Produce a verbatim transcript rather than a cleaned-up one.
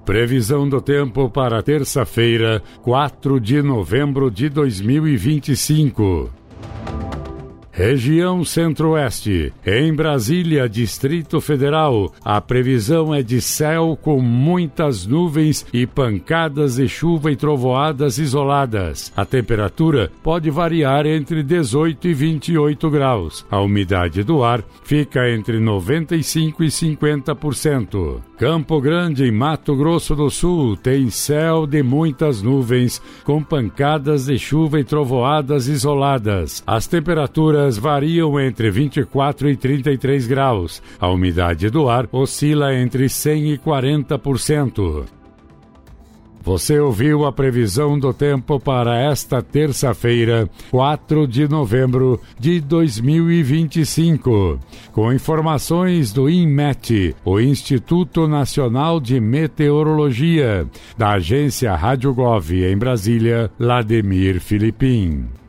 Previsão do tempo para terça-feira, quatro de novembro de dois mil e vinte e cinco. Região Centro-Oeste. Em Brasília, Distrito Federal, a previsão é de céu com muitas nuvens e pancadas de chuva e trovoadas isoladas. A temperatura pode variar entre dezoito e vinte e oito graus. A umidade do ar fica entre noventa e cinco por cento e cinquenta por cento. Campo Grande, em Mato Grosso do Sul, tem céu de muitas nuvens, com pancadas de chuva e trovoadas isoladas. As temperaturas variam entre vinte e quatro e trinta e três graus. A umidade do ar oscila entre cem e quarenta por cento. Você ouviu a previsão do tempo para esta terça-feira, quatro de novembro de dois mil e vinte e cinco, com informações do INMET, o Instituto Nacional de Meteorologia, da agência Rádio Gov em Brasília, Lademir Filipim.